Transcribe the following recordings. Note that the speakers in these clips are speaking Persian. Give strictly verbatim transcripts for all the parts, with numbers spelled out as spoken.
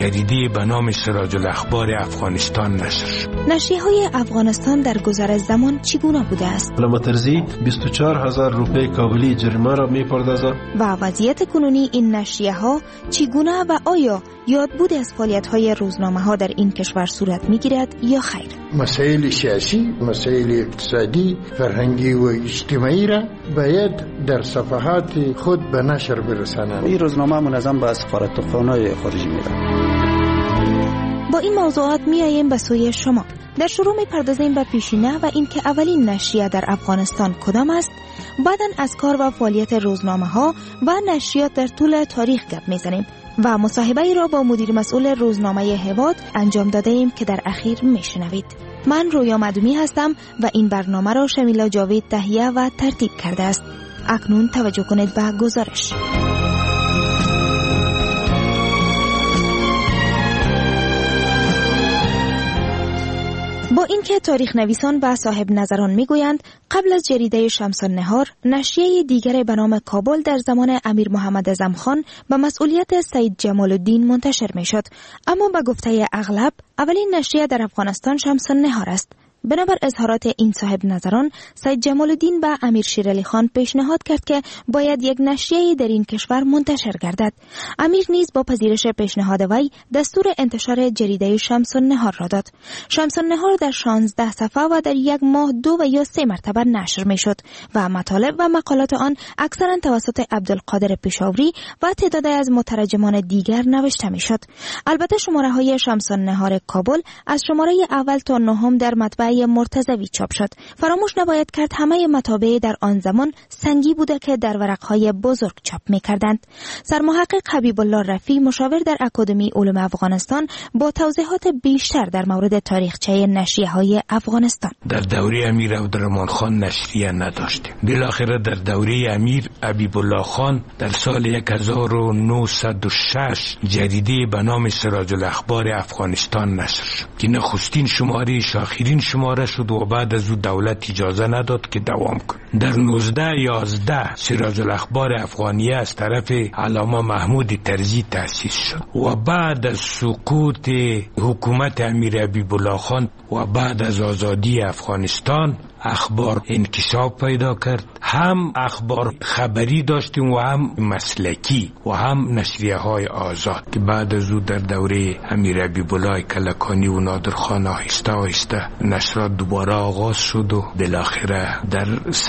جریده به نام سراج الاخبار افغانستان نشر شد. نشریه های افغانستان در گذر زمان چگونه بوده است؟ علامه طرزی بیست و چهار هزار روپیه کابلی جریمه را می‌پردازد. و وضعیت کنونی این نشریه ها چگونه و آیا یادبود از فعالیت های روزنامه ها در این کشور صورت می‌گیرد یا خیر؟ مسائل سیاسی، مسائل اقتصادی، فرهنگی و اجتماعی را باید در صفحات خود به نشر برسانند. این روزنامه منظم به سفارتخانه‌های خارجی میره. با این موضوعات میاییم به سوی شما. در شروع میپردازیم به پیشینه و اینکه اولین نشریه در افغانستان کدام است. بعداً از کار و فعالیت روزنامه ها و نشریات در طول تاریخ گپ میزنیم و مصاحبه ای را با مدیر مسئول روزنامه هواد انجام داده ایم که در اخیر میشنوید. من رویا مدومی هستم و این برنامه را شمیلا جاوید تهیه و ترتیب کرده است. اکنون توجه کنید به گزارش. با اینکه تاریخ نویسان و صاحب نظران میگویند قبل از جریده شمس النهار نشریه دیگر به نام کابل در زمان امیر محمد اعظم خان به مسئولیت سید جمال الدین منتشر میشد، اما به گفته اغلب اولین نشریه در افغانستان شمس النهار است. بنابر اظهارات این صاحب نظران، سید جمال الدین به امیر شیرعلی خان پیشنهاد کرد که باید یک نشریه در این کشور منتشر گردد. امیر نیز با پذیرش پیشنهاد وی دستور انتشار جریده شمس النهار را داد. شمس النهار در شانزده صفحه و در یک ماه دو و یا سه مرتبه نشر می شد و مطالب و مقالات آن اکثرا توسط عبدالقادر پیشاوری و تعدادی از مترجمان دیگر نوشته می شد. البته شماره های شمس النهار کابل از شماره اول تا نهم در مطبع مرتضوی چاپ شد. فراموش نباید کرد همه مطابع در آن زمان سنگی بوده که در ورقهای بزرگ چاپ می‌کردند. سرمحقق حبیب الله رفیع مشاور در اکادمی علوم افغانستان با توضیحات بیشتر در مورد تاریخچه نشریه‌های افغانستان. در دوره امیر عبدالرحمن خان نشریه نداشتیم. بالاخره در دوره امیر حبیب الله خان در سال هزار و نهصد و شش جریده به نام سراج الاخبار افغانستان نشر شد که نخستین شماره شاخرین شماره شد و بعد از او دولت اجازه نداد که دوام کنه. در نوزده یازده سراج الاخبار افغانیه از طرف علامه محمود طرزی تأسیس شد و بعد از سقوط حکومت امیر حبیب الله خان و بعد از آزادی افغانستان اخبار انکشاف پیدا کرد. هم اخبار خبری داشتیم و هم مسلکی و هم نشریه های آزاد که بعد از او در دوره امیر حبیب الله کلکانی و نادر خان آهسته آهسته نشرات دوباره آغاز شد و بالاخره در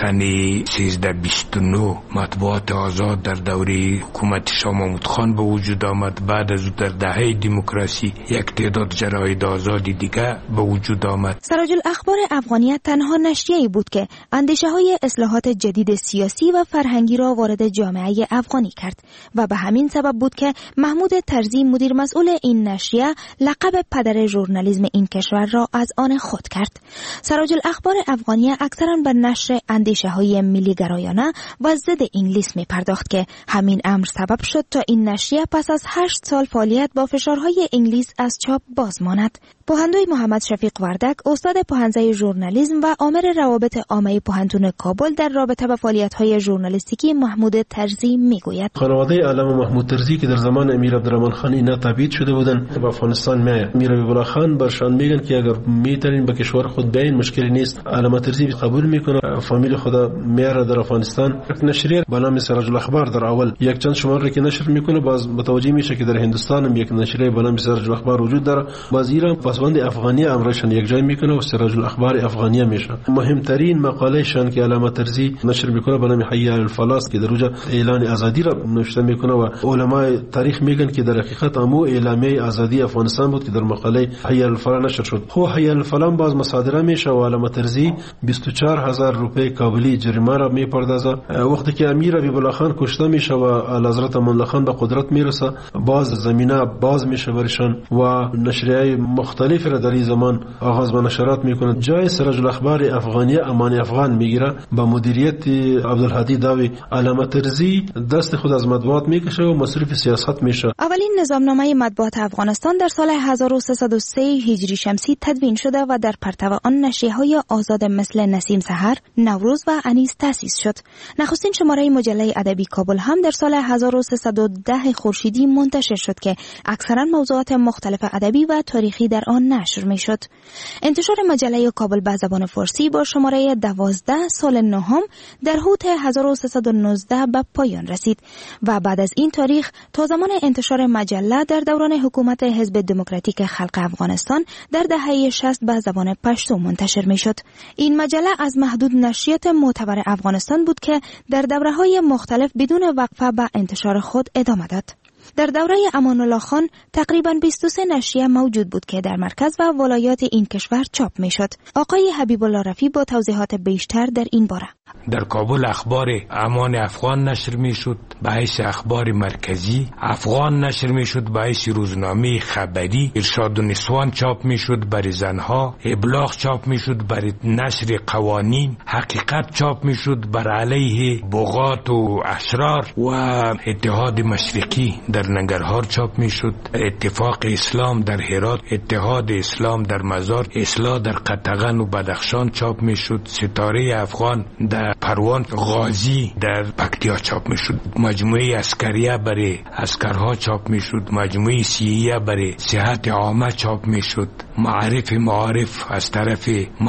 سنه سیزده بیست و نه مطبوعات آزاد در دوره حکومت شاه محمود خان به وجود آمد. بعد از او در دهه دموکراسی یک تعداد جراید آزادی دیگه به وجود آمد. سراج الاخبار افغانیت تنها نشریه‌ای بود که اندیشه‌های اصلاحات جدید سیاسی و فرهنگی را وارد جامعه افغانی کرد و به همین سبب بود که محمود طرزی مدیر مسئول این نشریه لقب پدر ژورنالیسم این کشور را از آن خود کرد. سراج الاخبار افغانیه اکثرا به نشر اندیشه‌های ملی گرایانه و ضد انگلیس می پرداخت که همین امر سبب شد تا این نشریه پس از هشت سال فعالیت با فشارهای انگلیس از چاپ باز ماند. پوهندوی محمد شفیق وردک، استاد پوهنځی ژورنالیسم و آمر روابط عامه پوهنتون کابل در رابطه با فعالیت‌های ژورنالیستیکی محمود طرزی میگوید: خانواده علامه محمود طرزی که در زمان امیر عبدالرحمن خان اینا تبعید شده بودند به افغانستان می امیر حبیب الله خان برشان میگن که اگر میتونین به کشور خود بیاین مشکلی نیست. علامه طرزی قبول میکنه، فامیل خدا میاره در افغانستان. نشریه به نام سراج الاخبار در اول یک چند شماره که نشر میکنه، باز متوجه میشه که در هندوستان هم یک نشریه به نام سراج الاخبار وجود داره. باز ایران پسوند افغانیه امرشان یک جای میکنه و سراج الاخبار افغانیه میشه. مهمترین مقاله شان که علامه طرزی نشر میکنه به نام حی علی الفلاح که در اونجا اعلان آزادی را نوشته میکنه و علمای تاریخ میگن که در حقیقت امو اعلامیه آزادی افغانستان بود که در مقاله حی علی الفلاح نشر شد. خو حی علی الفلاح باز مصادره میشه و علامه طرزی بیست و چهار هزار روپیه کابلی جریمه را میپردازه. وقتی که امیر حبیب الله خان کشته میشه و اعلیحضرت امان الله خان به قدرت میرسه، باز زمینه باز میشه برشان و نشریه مختلف مختلف را در این زمان آغاز به نشرات میکنه. جای سراج الاخبار افغانی امان افغان میگیره. با مدیریت عبدالهادی داوی علامه طرزی دست خود از مطبوعات میکشه و مصرف سیاست میشه. اولین نظامنامه مطبوعات افغانستان در سال هزار و سیصد و سه هجری شمسی تدوین شده و در پرتو آن نشریه‌های آزاد مثل نسیم سحر، نوروز و انیس تأسیس شد. نخستین شماره مجله ادبی کابل هم در سال هزار و سیصد و ده خورشیدی منتشر شد که اکثرا موضوعات مختلف ادبی و تاریخی در آن نشر میشد. انتشار مجله کابل به زبان فارسی با شماره دوازده سال نهم در حوت هزار و سیصد و نوزده به پایان رسید و بعد از این تاریخ تا زمان انتشار مجله در دوران حکومت حزب دموکراتیک خلق افغانستان در دهه شصت به زبان پشتو منتشر میشد. این مجله از محدود نشریات معتبر افغانستان بود که در دوره‌های مختلف بدون وقفه به انتشار خود ادامه داد. در دوره امان الله خان تقریباً بیست و سه نشریه موجود بود که در مرکز و ولایات این کشور چاپ میشد. آقای حبیب الله رفی با توضیحات بیشتر در این باره. در کابل اخبار امان افغان نشر میشد به حیث اخبار مرکزی، افغان نشر میشد به حیث روزنامه خبری، ارشاد و نسوان چاپ میشد برای زنها، ابلاغ چاپ میشد برای نشر قوانین، حقیقت چاپ میشد بر علیه بغات و اشرار و اتحاد مشرقی در ننگرهار چاپ میشد. اتفاق اسلام در هرات، اتحاد اسلام در مزار، اصلاح در قطغن و بدخشان چاپ میشد. ستاره افغان در پروان، غازی در پکتیا چاپ میشد. مجموعه عسکریه برای عسکرها چاپ میشد. مجموعه سیهیه برای صحت عامه چاپ میشد. معارف معارف از طرف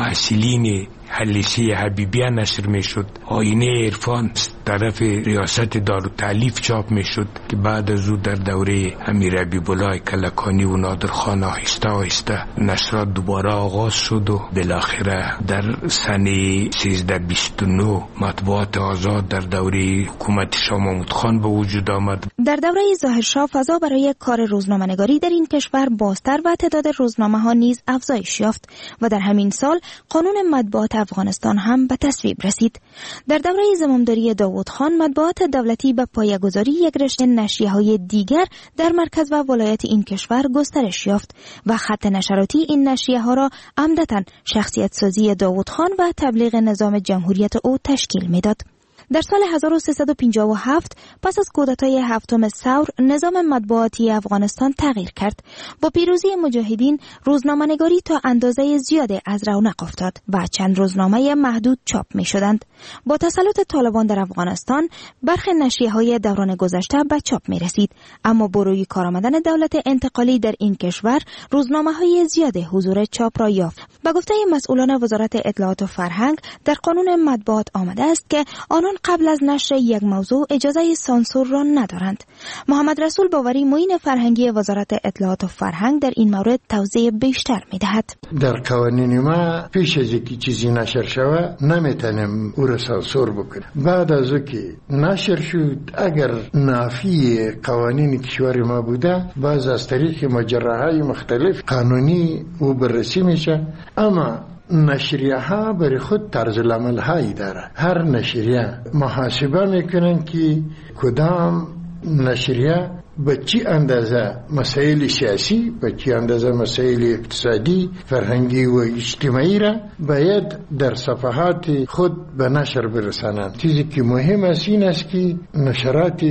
محصلین حلیسی حبیبیه نشر میشد. آینه عرفان از طرف ریاست دارالتعلیف چاپ میشد که بعد از او در دوره امیر حبیب الله کلکانی و نادر خان آهسته آهسته نشرات دوباره آغاز شد و بالاخره در سنه سیزده بیست و نه مطبوعات آزاد در دوره حکومت شاه محمود خان به وجود آمد. در دوره ظاهرشاه فضا برای کار روزنامه‌نگاری در این کشور بازتر و تعداد روزنامه‌ها نیز افزایش یافت و در همین سال قانون مطبوعات افغانستان هم به تصویب رسید. در دوره زمامداری داوود خان مطبوعات دولتی به پایه‌گذاری یک رشته نشریه‌های دیگر در مرکز و ولایت این کشور گسترش یافت و خط نشراتی این نشریه‌ها را عمدتاً شخصیت سازی داوود خان و تبلیغ نظام جمهوریت او تشکیل می‌داد. در سال هزار و سیصد و پنجاه و هفت پس از کودتای هفتم ثور نظام مطبوعاتی افغانستان تغییر کرد. با پیروزی مجاهدین روزنامه‌نگاری تا اندازه زیادی از رونق افتاد و چند روزنامه محدود چاپ می‌شدند. با تسلط طالبان در افغانستان برخی نشریه‌های دوران گذشته به چاپ می‌رسید، اما با روی کار آمدن دولت انتقالی در این کشور روزنامه‌های زیادی حضور چاپ را یافت. به گفته مسئولان وزارت اطلاعات و فرهنگ در قانون مطبوعات آمده است که آنان قبل از نشر یک موضوع اجازه سانسور را ندارند. محمد رسول باوری معین فرهنگی وزارت اطلاعات و فرهنگ در این مورد توضیح بیشتر می‌دهد. در قوانین ما پیش از اینکه چیزی نشر شود نمیتونیم او را سانسور بکنیم. بعد از اینکه نشر شد اگر نافی قوانین کشور ما بوده باز از طریق مجراهای مختلف قانونی او بررسی میشه، اما نشریه ها برای خود طرز العمل هایی داره. هر نشریه محاسبه میکنن که کدام نشریه به چی اندازه مسائل سیاسی، به چی اندازه مسائل اقتصادی، فرهنگی و اجتماعی را باید در صفحات خود به نشر برسانند. چیزی که مهم است این است که نشرات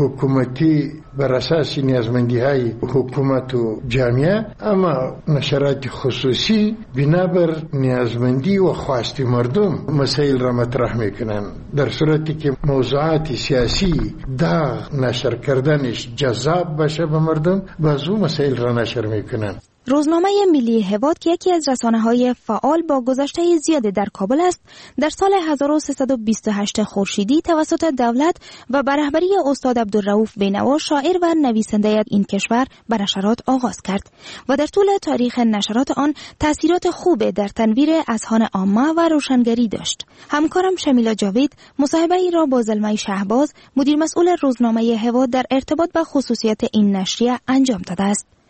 حکومتی بر اساس نیازمندی های حکومت و جامعه، اما نشرات خصوصی بنابر نیازمندی و خواست مردم مسائل را مطرح میکنند. در صورتی که موضوعات سیاسی داغ نشر کردنش جذاب باشه به مردم، باز اون مسائل را نشر میکنند. روزنامه ملی هواد که یکی از رسانه‌های فعال با گذشته زیادی در کابل است، در سال هزار و سیصد و بیست و هشت خورشیدی توسط دولت و به رهبری استاد عبدالرؤوف بینوا شاعر و نویسنده این کشور به نشرات آغاز کرد و در طول تاریخ نشرات آن تأثیرات خوب در تنویر اذهان عامه و روشنگری داشت. همکارم شمیلا جاوید مصاحبه ای را با زلمه شهباز مدیر مسئول روزنامه هواد در ارتباط با خصوصیات این نشریه انجام داده است.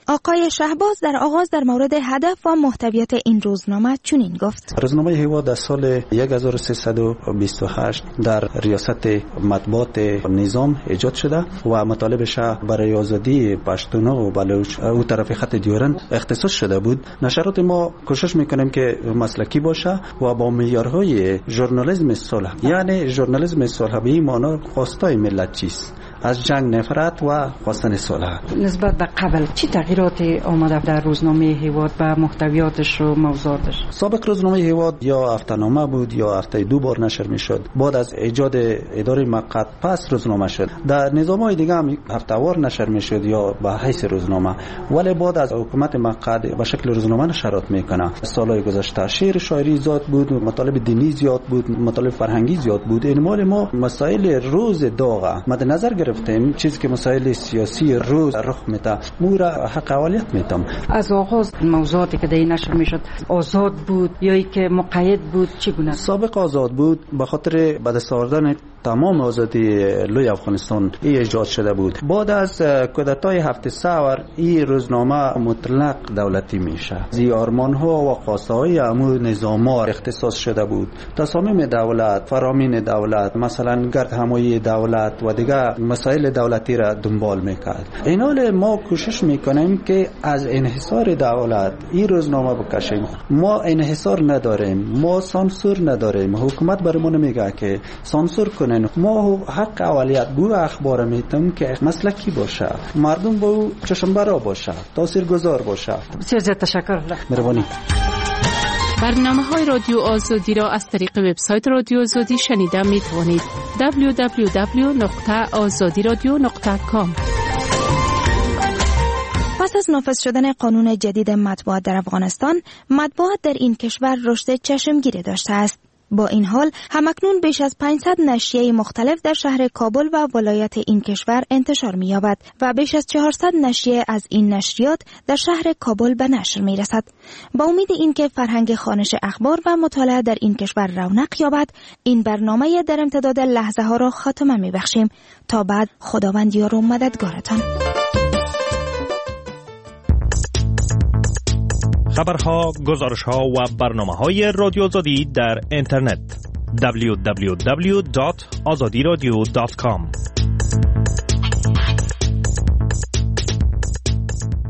آقای شهباز در آغاز در مورد هدف و محتویات این روزنامه چنین گفت: روزنامه هیواد در سال هزار و سیصد و بیست و هشت در ریاست مطبوعات نظام ایجاد شده و مطالبش برای آزادی پشتونا و بلوچ او طرف خط دیورند اختصاص شده بود. نشرات ما کوشش میکنیم که مسلکی باشه و با معیارهای ژورنالیسم صلح، یعنی ژورنالیسم صلح به این معنی خواستای ملت چیست، از جنگ نفرت و خواستن صلح. نسبت به قبل چی تغییراتی آمده در روزنامه هیواد و محتویاتش و موضوعاتش؟ سابق روزنامه هیواد یا هفته‌نامه بود یا هفته دو بار نشر میشد. بعد از ایجاد اداره مقعد پس روزنامه شد. در نظام‌های دیگه هم هفته‌وار نشر میشد یا به حیث روزنامه، ولی بعد از حکومت مقعد به شکل روزنامه نشرات میکنه. سالهای گذشته شعر شاعری زیاد بود، مطالب دینی زیاد بود، مطالب فرهنگی زیاد بود. این مال ما مسائل روز داغ مد نظر گرفتیم، چیزی که مسائل سیاسی روز رخ میده مورا حق اولیت میتم. از آغاز موضوعاتی که در نشر میشد آزاد بود یا ای که مقید بود چگونه؟ سابق آزاد بود، به خاطر به دست آوردن تمام آزادی لوی افغانستان ای ایجاد شده بود. بعد از کودتای هفت سور این روزنامه مطلق دولتی میشه. زی آرمان ها و خواسته های امور نظاما اختصاص شده بود. تصامیم دولت، فرامین دولت، مثلا گرد همایی دولت و دیگه مسائل دولتی را دنبال میکرد. این حال ما کوشش میکنیم که از انحصار دولت این روزنامه بکشیم. ما انحصار نداریم، ما سانسور نداریم. حکومت برامون میگه که سانسور کنه. ما حق اولیت بو اخبار میتم که مسلکی باشه، مردم با او چشم برا باشه، تاثیرگذار باشه. بسیار زیاد تشکر. مهربانی. برنامه های رادیو آزادی را از طریق وبسایت رادیو آزادی شنیده می توانید. دبلیو دبلیو دبلیو دات آزادی رادیو دات کام. پس از نافذ شدن قانون جدید مطبوعات در افغانستان، مطبوعات در این کشور رشد چشمگیری داشته است. با این حال همکنون بیش از پانصد نشریه مختلف در شهر کابل و ولایت این کشور انتشار می‌یابد و بیش از چهارصد نشریه از این نشریات در شهر کابل به نشر می‌رسد. با امید اینکه فرهنگ خوانش اخبار و مطالعه در این کشور رونق یابد، این برنامه در امتداد لحظه ها را خاتمه می‌بخشیم. تا بعد، خداوند یار و مددگارتان. خبرها، گزارش‌ها و برنامه‌های رادیو آزادی در اینترنت دبلیو دبلیو دبلیو دات آزادی رادیو دات کام